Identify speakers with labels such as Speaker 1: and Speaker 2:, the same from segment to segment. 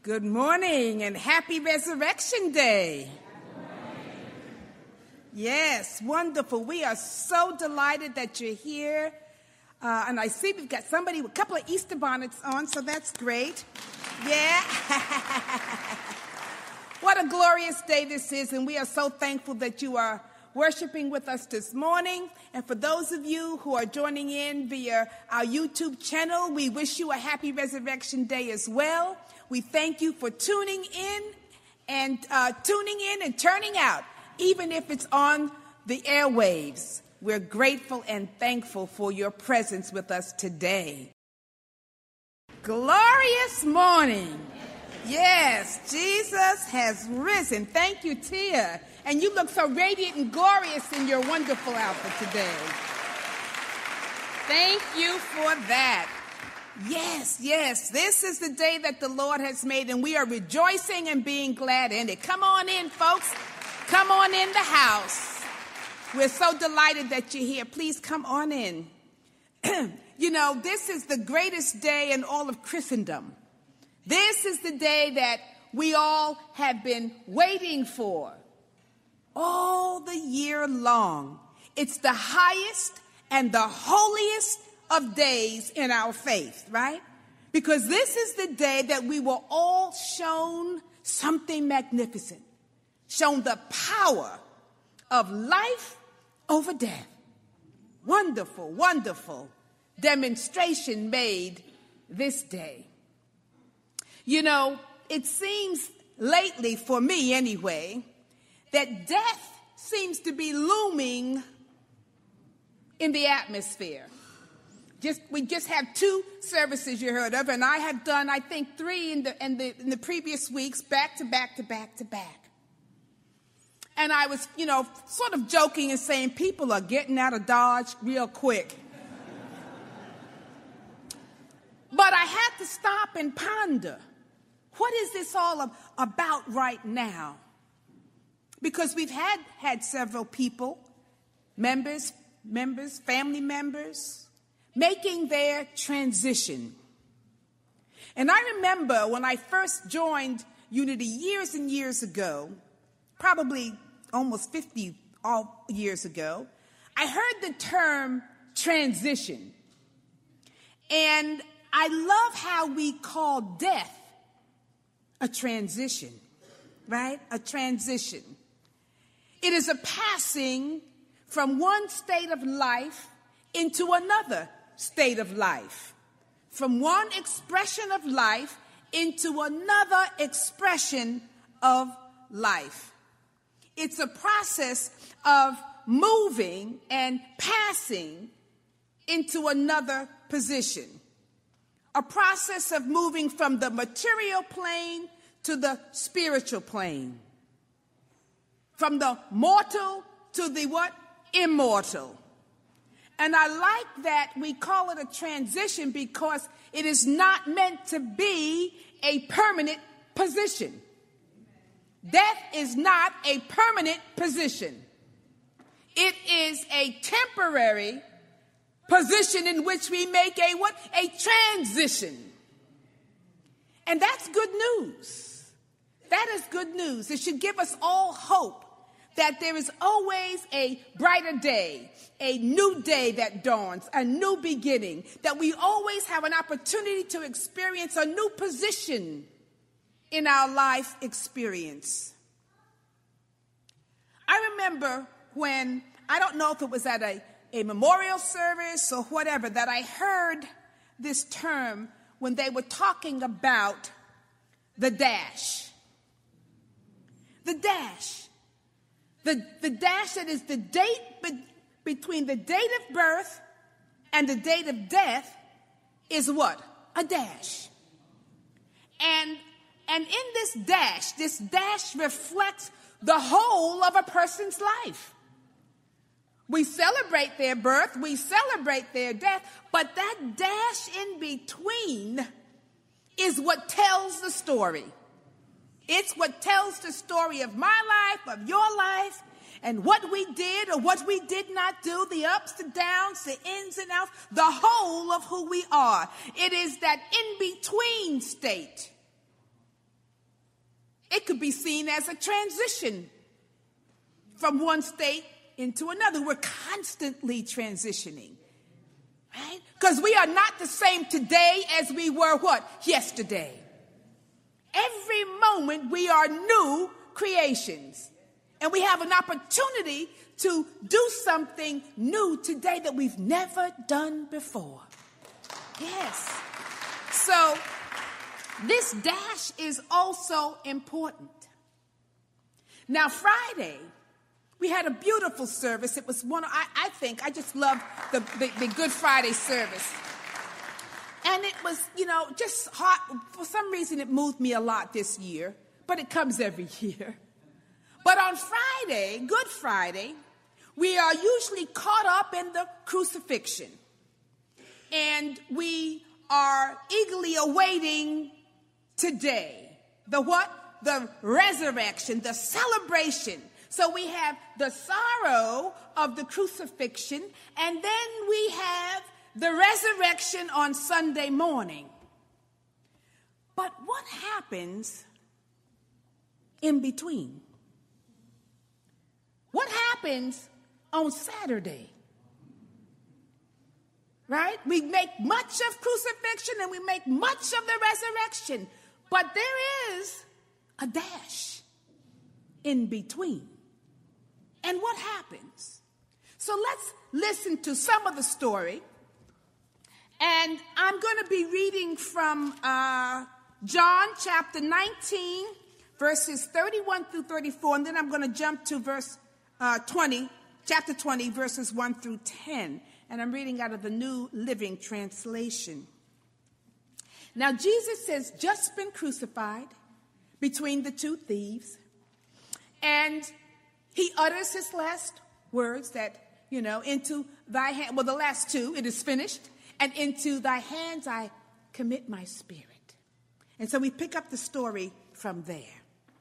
Speaker 1: Good morning and happy Resurrection Day. Yes, wonderful. We are so delighted that you're here. And I see we've got somebody with a couple of Easter bonnets on, so that's great. Yeah. What a glorious day this is, and we are so thankful that you are worshiping with us this morning. And for those of you who are joining in via our YouTube channel, we wish you a happy Resurrection Day as well. We thank you for tuning in and turning out, even if it's on the airwaves. We're grateful and thankful for your presence with us today. Glorious morning. Yes, Jesus has risen. Thank you, Tia. And you look so radiant and glorious in your wonderful outfit today. Thank you for that. Yes, this is the day that the Lord has made, and we are rejoicing and being glad in it. Come on in, folks. Come on in the house. We're so delighted that you're here. Please come on in. You know, this is the greatest day in all of Christendom. This is the day that we all have been waiting for all the year long. It's the highest and the holiest of days in our faith, right? Because this is the day that we were all shown something magnificent, shown the power of life over death. Wonderful, wonderful demonstration made this day. You know, it seems lately, for me anyway, that death seems to be looming in the atmosphere. We just have 2 services you heard of, and I have done, I think, 3 in the previous weeks, back to back to back to back. And I was, sort of joking and saying people are getting out of Dodge real quick. But I had to stop and ponder, what is this all about right now? Because we've had several people, members, family members, making their transition. And I remember when I first joined Unity years and years ago, probably almost 50 years ago, I heard the term transition. And I love how we call death a transition, right? A transition. It is a passing from one state of life into another state of life, from one expression of life into another expression of life. It's a process of moving and passing into another position, a process of moving from the material plane to the spiritual plane, from the mortal to the what? Immortal. And I like that we call it a transition because it is not meant to be a permanent position. Death is not a permanent position. It is a temporary position in which we make a transition. And that's good news. That is good news. It should give us all hope that there is always a brighter day, a new day that dawns, a new beginning, that we always have an opportunity to experience a new position in our life experience. I remember when, I don't know if it was at a memorial service or whatever, that I heard this term when they were talking about the dash. The dash. The dash that is the date between the date of birth and the date of death is what? A dash. And in this dash reflects the whole of a person's life. We celebrate their birth, we celebrate their death, but that dash in between is what tells the story. It's what tells the story of my life, of your life, and what we did or what we did not do, the ups, the downs, the ins and outs, the whole of who we are. It is that in-between state It could be seen as a transition from one state into another. We're constantly transitioning, right? Because we are not the same today as we were what? Yesterday. Every moment we are new creations. And we have an opportunity to do something new today that we've never done before. Yes. So this dash is also important. Now, Friday, we had a beautiful service. It was I just love the Good Friday service. And it was, just hot. For some reason, it moved me a lot this year, but it comes every year. But on Friday, Good Friday, we are usually caught up in the crucifixion. And we are eagerly awaiting today. The what? The resurrection, the celebration. So we have the sorrow of the crucifixion, and then we have the resurrection on Sunday morning. But what happens in between? What happens on Saturday? Right? We make much of crucifixion and we make much of the resurrection. But there is a dash in between. And what happens? So let's listen to some of the story. And I'm going to be reading from John chapter 19, verses 31 through 34. And then I'm going to jump to chapter 20, verses 1 through 10. And I'm reading out of the New Living Translation. Now, Jesus has just been crucified between the two thieves. And he utters his last words that, into thy hand, the last two, it is finished. And into thy hands I commit my spirit. And so we pick up the story from there.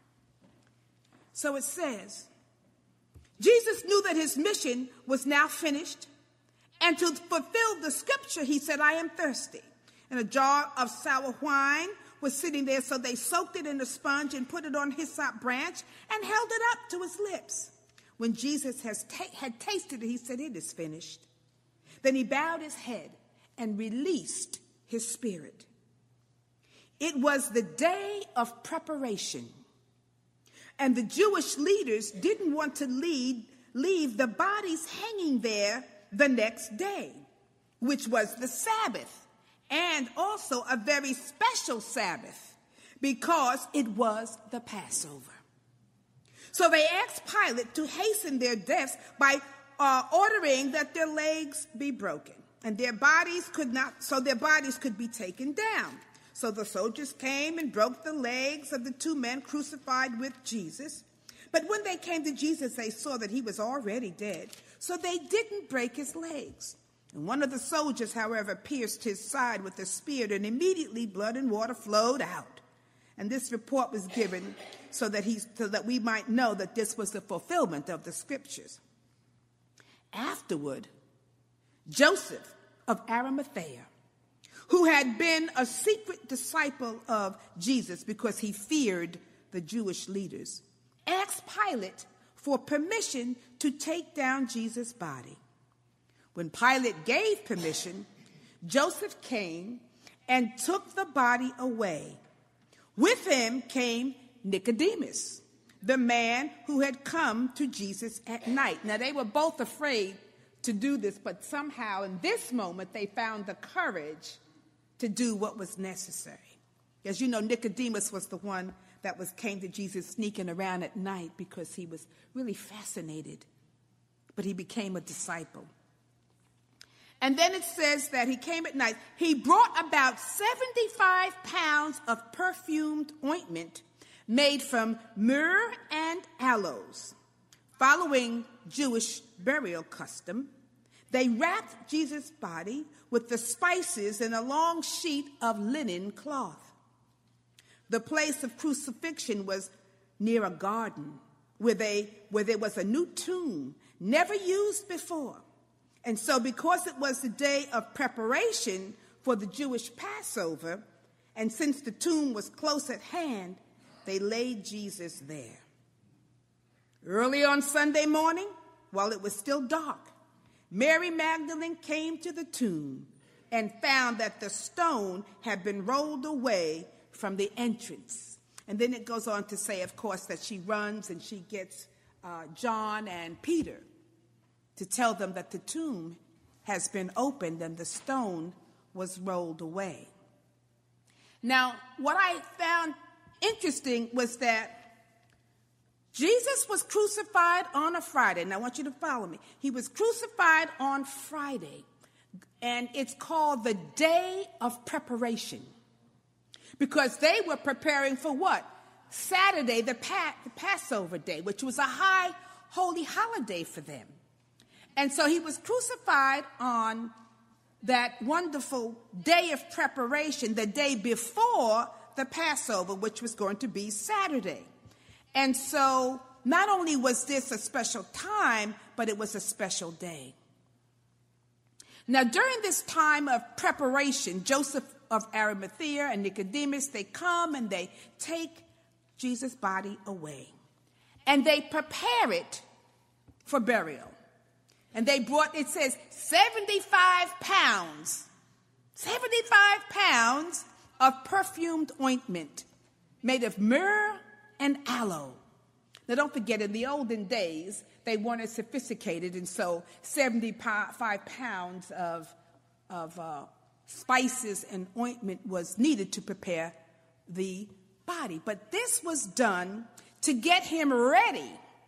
Speaker 1: So it says, Jesus knew that his mission was now finished. And to fulfill the scripture, he said, I am thirsty. And a jar of sour wine was sitting there, so they soaked it in a sponge and put it on a hyssop branch and held it up to his lips. When Jesus had tasted it, he said, it is finished. Then he bowed his head and released his spirit. It was the day of preparation. And the Jewish leaders didn't want to leave the bodies hanging there the next day, which was the Sabbath, and also a very special Sabbath, because it was the Passover. So they asked Pilate to hasten their deaths by ordering that their legs be broken, and their bodies could be taken down. So the soldiers came and broke the legs of the two men crucified with Jesus. But when they came to Jesus, they saw that he was already dead, so they didn't break his legs. And one of the soldiers, however, pierced his side with a spear, and immediately blood and water flowed out. And this report was given so that we might know that this was the fulfillment of the scriptures. Afterward, Joseph of Arimathea, who had been a secret disciple of Jesus because he feared the Jewish leaders, asked Pilate for permission to take down Jesus' body. When Pilate gave permission, Joseph came and took the body away. With him came Nicodemus, the man who had come to Jesus at night. Now, they were both afraid to do this, but somehow in this moment they found the courage to do what was necessary. As you know, Nicodemus was the one that came to Jesus sneaking around at night because he was really fascinated, but he became a disciple. And then it says that he came at night. He brought about 75 pounds of perfumed ointment made from myrrh and aloes. Following Jewish burial custom, they wrapped Jesus' body with the spices in a long sheet of linen cloth. The place of crucifixion was near a garden where there was a new tomb never used before. And so because it was the day of preparation for the Jewish Passover, and since the tomb was close at hand, they laid Jesus there. Early on Sunday morning, while it was still dark, Mary Magdalene came to the tomb and found that the stone had been rolled away from the entrance. And then it goes on to say, of course, that she runs and she gets John and Peter to tell them that the tomb has been opened and the stone was rolled away. Now, what I found interesting was that Jesus was crucified on a Friday. Now, I want you to follow me. He was crucified on Friday, and it's called the Day of Preparation, because they were preparing for what? Saturday, the Passover day, which was a high holy holiday for them. And so he was crucified on that wonderful day of preparation, the day before the Passover, which was going to be Saturday. And so not only was this a special time, but it was a special day. Now, during this time of preparation, Joseph of Arimathea and Nicodemus, they come and they take Jesus' body away. And they prepare it for burial. And they brought, it says, 75 pounds of perfumed ointment made of myrrh and aloe. Now, don't forget, in the olden days, they weren't as sophisticated, and so 75 pounds of spices and ointment was needed to prepare the body. But this was done to get him ready,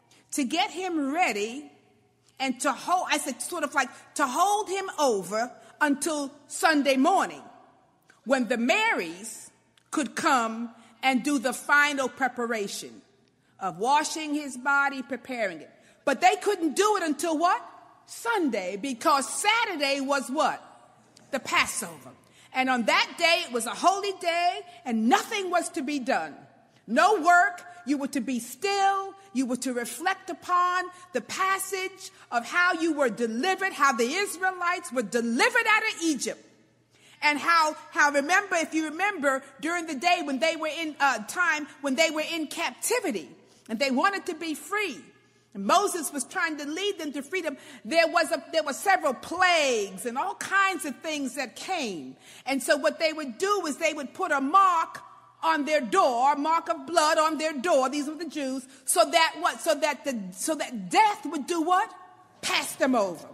Speaker 1: and to hold, I said, sort of like to hold him over until Sunday morning, when the Marys could come and do the final preparation of washing his body, preparing it. But they couldn't do it until what? Sunday, because Saturday was what? The Passover. And on that day, it was a holy day, and nothing was to be done. No work. You were to be still. You were to reflect upon the passage of how you were delivered, how the Israelites were delivered out of Egypt. And how remember, if you remember, during the day when they were in captivity and they wanted to be free, and Moses was trying to lead them to freedom, there were several plagues and all kinds of things that came. And so what they would do is they would put a mark on their door, a mark of blood on their door. These were the Jews, so that death would do what? Pass them over.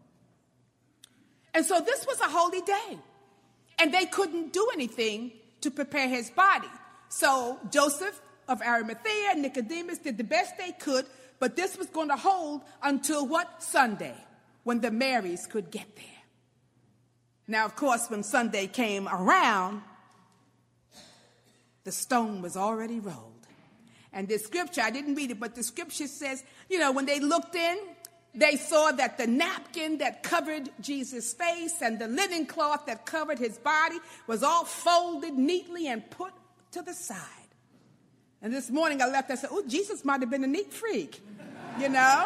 Speaker 1: And so this was a holy day. And they couldn't do anything to prepare his body. So Joseph of Arimathea and Nicodemus did the best they could, but this was going to hold until what? Sunday, when the Marys could get there. Now, of course, when Sunday came around, the stone was already rolled. And the scripture, I didn't read it, but the scripture says, when they looked in, they saw that the napkin that covered Jesus' face and the linen cloth that covered his body was all folded neatly and put to the side. And this morning I left, I said, oh, Jesus might have been a neat freak, because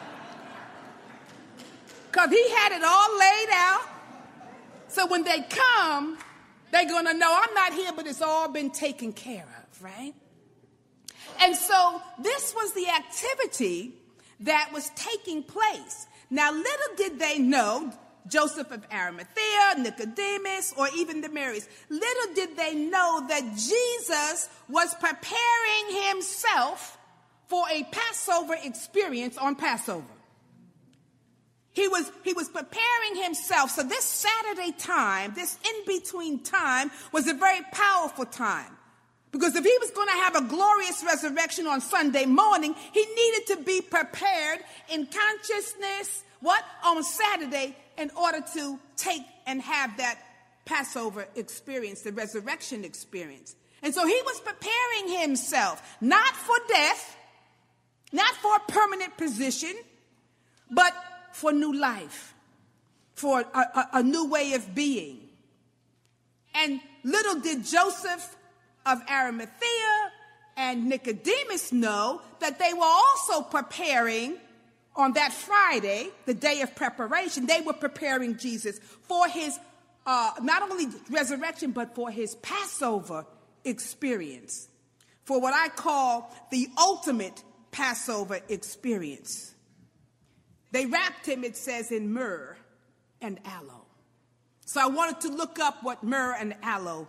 Speaker 1: he had it all laid out. So when they come, they're going to know I'm not here, but it's all been taken care of, right? And so this was the activity that was taking place. Now, little did they know, Joseph of Arimathea, Nicodemus, or even the Marys, little did they know that Jesus was preparing himself for a Passover experience on Passover. He was preparing himself. So this Saturday time, this in-between time, was a very powerful time. Because if he was going to have a glorious resurrection on Sunday morning, he needed to be prepared in consciousness, on Saturday, in order to take and have that Passover experience, the resurrection experience. And so he was preparing himself, not for death, not for a permanent position, but for new life, for a new way of being. And little did Joseph of Arimathea and Nicodemus know that they were also preparing on that Friday, the day of preparation. They were preparing Jesus for his not only resurrection, but for his Passover experience. for what I call the ultimate Passover experience. They wrapped him, it says, in myrrh and aloe. So I wanted to look up what myrrh and aloe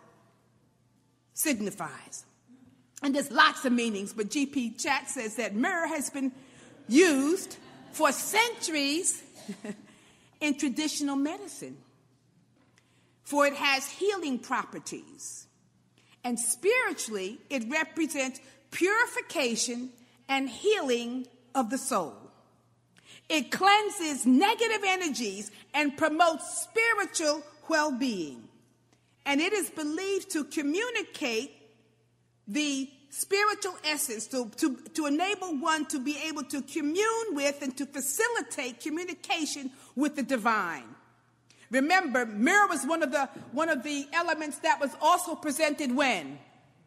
Speaker 1: signifies. And there's lots of meanings, but GP Chat says that myrrh has been used for centuries in traditional medicine, for it has healing properties. And spiritually, it represents purification and healing of the soul. It cleanses negative energies and promotes spiritual well-being. And it is believed to communicate the spiritual essence, to enable one to be able to commune with and to facilitate communication with the divine. Remember, myrrh was one of the elements that was also presented when?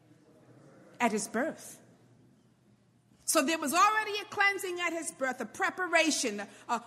Speaker 1: At his birth. So there was already a cleansing at his birth, a preparation,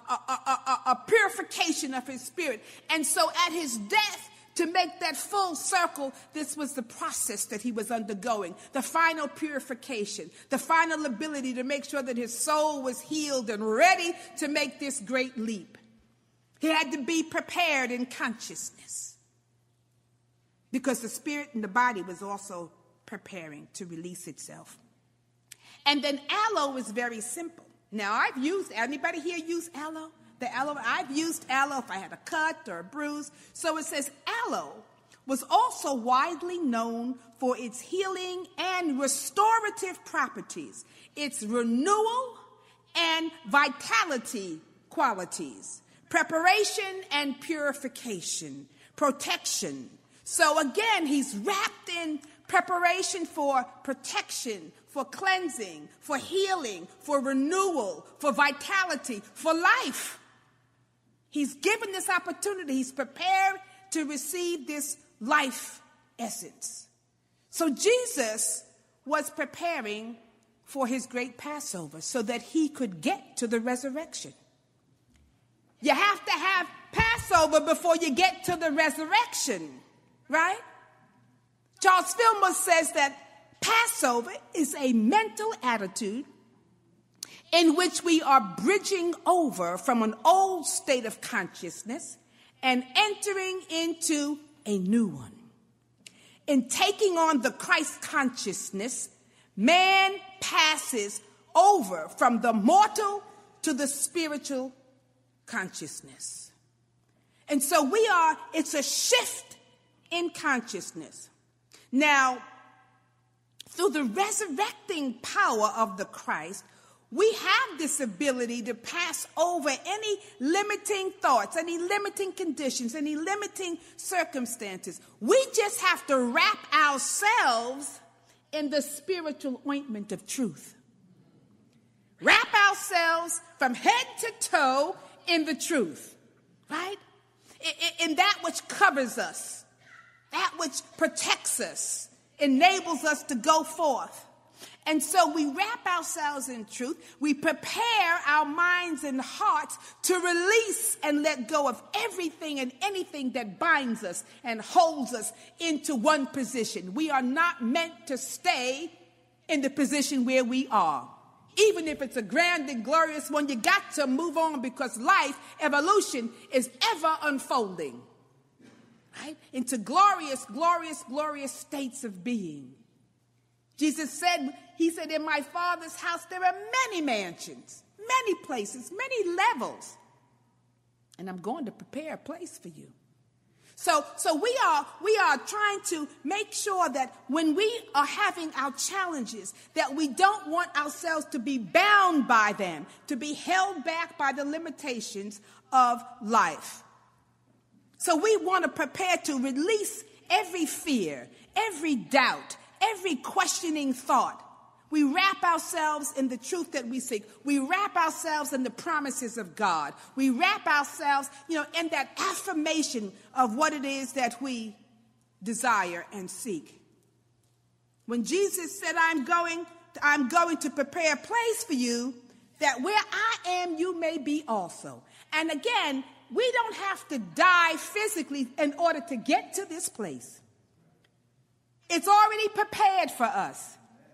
Speaker 1: a purification of his spirit. And so at his death, to make that full circle, this was the process that he was undergoing, the final purification, the final ability to make sure that his soul was healed and ready to make this great leap. He had to be prepared in consciousness because the spirit and the body was also preparing to release itself. And then aloe is very simple. Now, anybody here use aloe? The aloe, I've used aloe if I had a cut or a bruise. So it says aloe was also widely known for its healing and restorative properties, its renewal and vitality qualities, preparation and purification, protection. So again, he's wrapped in preparation for protection, for cleansing, for healing, for renewal, for vitality, for life. He's given this opportunity. He's prepared to receive this life essence. So Jesus was preparing for his great Passover so that he could get to the resurrection. You have to have Passover before you get to the resurrection, right? Charles Fillmore says that Passover is a mental attitude in which we are bridging over from an old state of consciousness and entering into a new one. In taking on the Christ consciousness, man passes over from the mortal to the spiritual consciousness. And so it's a shift in consciousness. Now, through the resurrecting power of the Christ, we have this ability to pass over any limiting thoughts, any limiting conditions, any limiting circumstances. We just have to wrap ourselves in the spiritual ointment of truth. Wrap ourselves from head to toe in the truth, right? In that which covers us, that which protects us, enables us to go forth. And so we wrap ourselves in truth. We prepare our minds and hearts to release and let go of everything and anything that binds us and holds us into one position. We are not meant to stay in the position where we are. Even if it's a grand and glorious one, you got to move on because life, evolution, is ever unfolding, right? Into glorious, glorious, glorious states of being. Jesus said, he said, in my Father's house there are many mansions, many places, many levels. And I'm going to prepare a place for you. So we are trying to make sure that when we are having our challenges, that we don't want ourselves to be bound by them, to be held back by the limitations of life. So we want to prepare to release every fear, every doubt, every questioning thought. We wrap ourselves in the truth that we seek. We wrap ourselves in the promises of God. We wrap ourselves, in that affirmation of what it is that we desire and seek. When Jesus said, I'm going to prepare a place for you, that where I am, you may be also. And again, we don't have to die physically in order to get to this place. It's already prepared for us.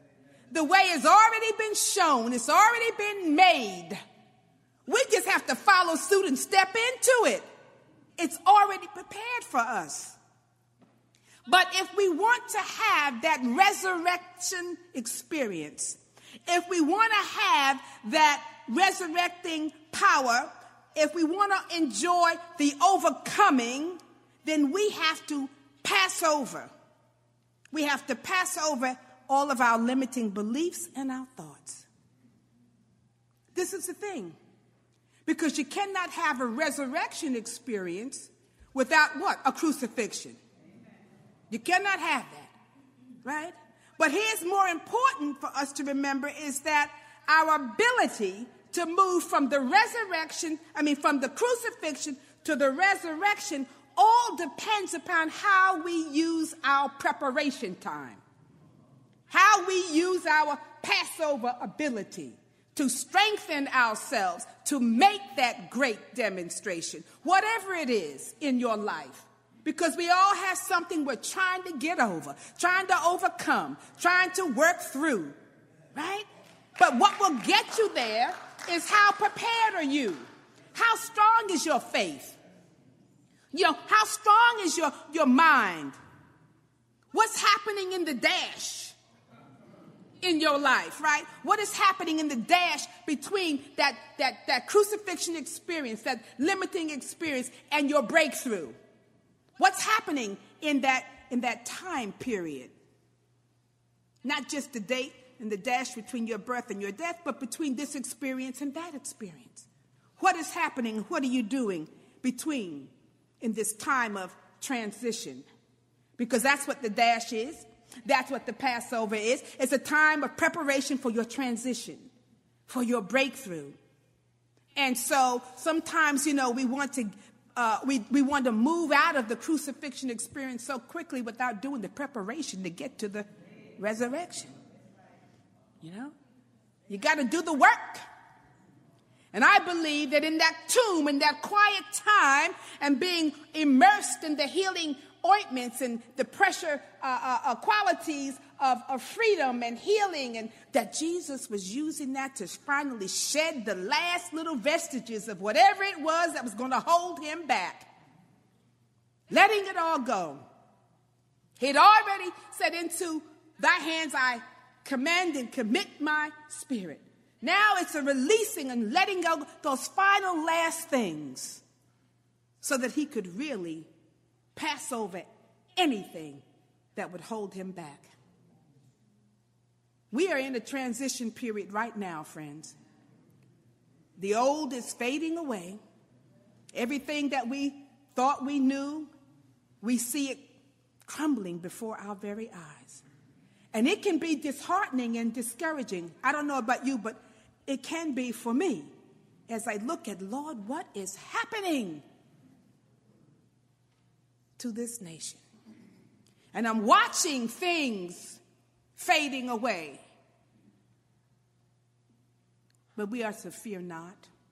Speaker 1: The way has already been shown. It's already been made. We just have to follow suit and step into it. It's already prepared for us. But if we want to have that resurrection experience, if we want to have that resurrecting power, if we want to enjoy the overcoming, then we have to pass over. We have to pass over all of our limiting beliefs and our thoughts. This is the thing. Because you cannot have a resurrection experience without what? A crucifixion. You cannot have that, right? But here's more important for us to remember is that our ability to move from the crucifixion to the resurrection all depends upon how we use our preparation time, how we use our Passover ability to strengthen ourselves to make that great demonstration, whatever it is in your life. Because we all have something we're trying to get over, trying to overcome, trying to work through, right? But what will get you there is how prepared are you? How strong is your faith? How strong is your mind? What's happening in the dash in your life, right? What is happening in the dash between that crucifixion experience, that limiting experience, and your breakthrough? What's happening in that time period? Not just the date and the dash between your birth and your death, but between this experience and that experience. What is happening? What are you doing between in this time of transition? Because that's what the dash is. That's what the Passover is. It's a time of preparation for your transition, for your breakthrough. And so sometimes, we want to we want to move out of the crucifixion experience so quickly without doing the preparation to get to the resurrection. You got to do the work. And I believe that in that tomb, in that quiet time, and being immersed in the healing ointments and the pressure qualities of freedom and healing, and that Jesus was using that to finally shed the last little vestiges of whatever it was that was going to hold him back. Letting it all go. He'd already said, into thy hands I commend and commit my spirit. Now it's a releasing and letting go those final last things so that he could really pass over anything that would hold him back. We are in a transition period right now, friends. The old is fading away. Everything that we thought we knew, we see it crumbling before our very eyes. And it can be disheartening and discouraging. I don't know about you, but it can be for me as I look at, Lord, what is happening to this nation? And I'm watching things fading away. But we are to fear not,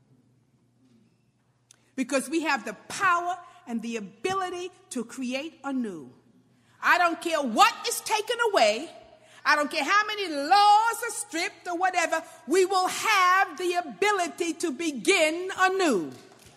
Speaker 1: because we have the power and the ability to create anew. I don't care what is taken away. I don't care how many laws are stripped or whatever. We will have the ability to begin anew.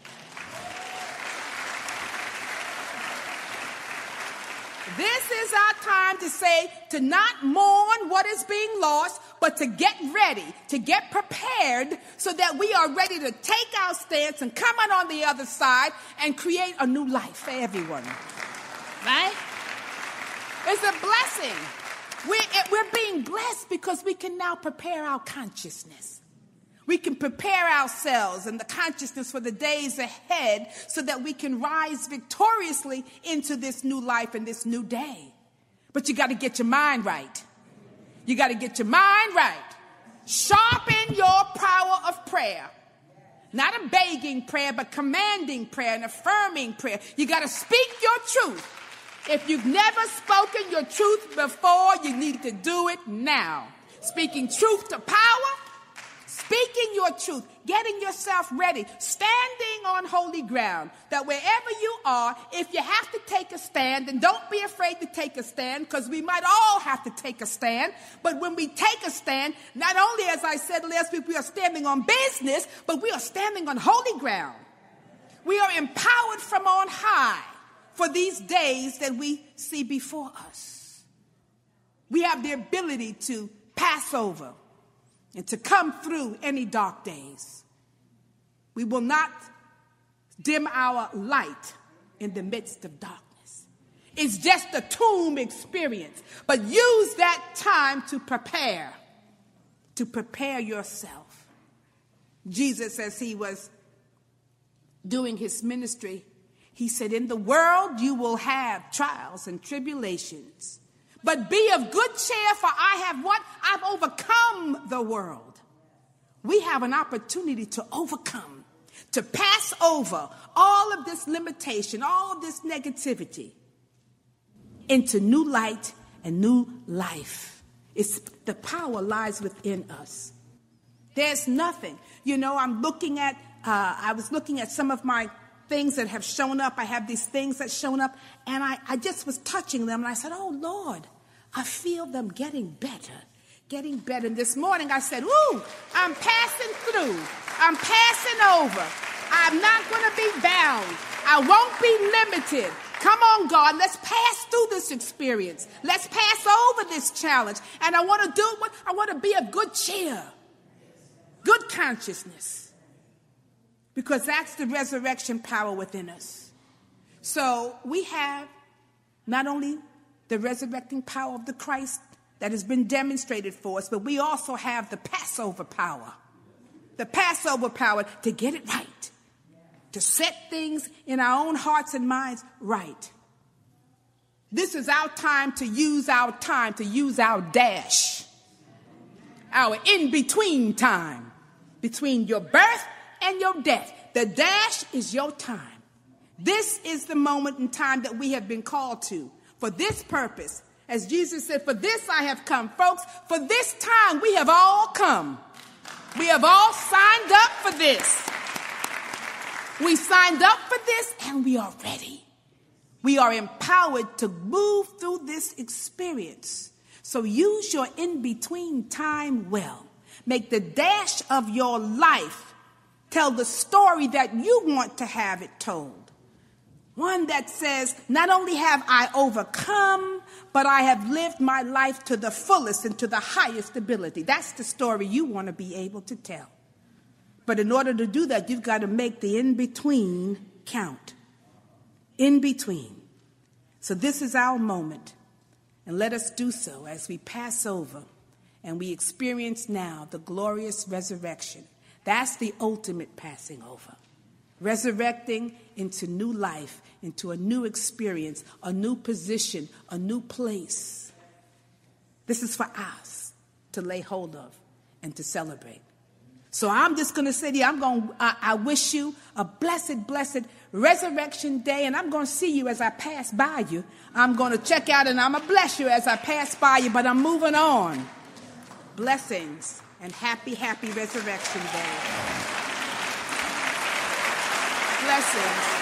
Speaker 1: This is our time to say, to not mourn what is being lost, but to get ready, to get prepared so that we are ready to take our stance and come out on the other side and create a new life for everyone. Right? It's a blessing. We're being blessed because we can now prepare our consciousness. We can prepare ourselves and the consciousness for the days ahead so that we can rise victoriously into this new life and this new day. But you got to get your mind right. You got to get your mind right. Sharpen your power of prayer. Not a begging prayer, but commanding prayer and affirming prayer. You got to speak your truth. If you've never spoken your truth before, you need to do it now. Speaking truth to power, speaking your truth, getting yourself ready, standing on holy ground, that wherever you are, if you have to take a stand, then don't be afraid to take a stand, because we might all have to take a stand. But when we take a stand, not only, as I said last week, we are standing on business, but we are standing on holy ground. We are empowered from on high for these days that we see before us. We have the ability to pass over and to come through any dark days. We will not dim our light in the midst of darkness. It's just a tomb experience, but use that time to prepare yourself. Jesus, as he was doing his ministry, he said, in the world you will have trials and tribulations, but be of good cheer, for I have what? I've overcome the world. We have an opportunity to overcome, to pass over all of this limitation, all of this negativity into new light and new life. The power lies within us. There's nothing. I was looking at some of my things that have shown up. I have these things that shown up, and I just was touching them, and I said, oh, Lord, I feel them getting better. And this morning I said, ooh, I'm passing through. I'm passing over. I'm not going to be bound. I won't be limited. Come on, God, let's pass through this experience. Let's pass over this challenge. And I want to do what I want to be of good cheer, good consciousness. Because that's the resurrection power within us. So we have not only the resurrecting power of the Christ that has been demonstrated for us, but we also have the Passover power. The Passover power to get it right. To set things in our own hearts and minds right. This is our time to use our dash. Our in-between time. Between your birth and your death. The dash is your time. This is the moment in time that we have been called to. For this purpose, as Jesus said, for this I have come. Folks, for this time we have all come. We have all signed up for this. We signed up for this and we are ready. We are empowered to move through this experience. So use your in-between time well. Make the dash of your life tell the story that you want to have it told. One that says, not only have I overcome, but I have lived my life to the fullest and to the highest ability. That's the story you want to be able to tell. But in order to do that, you've got to make the in-between count. In-between. So this is our moment. And let us do so as we pass over and we experience now the glorious resurrection. That's the ultimate passing over. Resurrecting into new life, into a new experience, a new position, a new place. This is for us to lay hold of and to celebrate. So I'm just going to say to you, I wish you a blessed, blessed resurrection day, and I'm going to see you as I pass by you. I'm going to check out and I'm going to bless you as I pass by you, but I'm moving on. Blessings and happy, happy resurrection day. Blessings.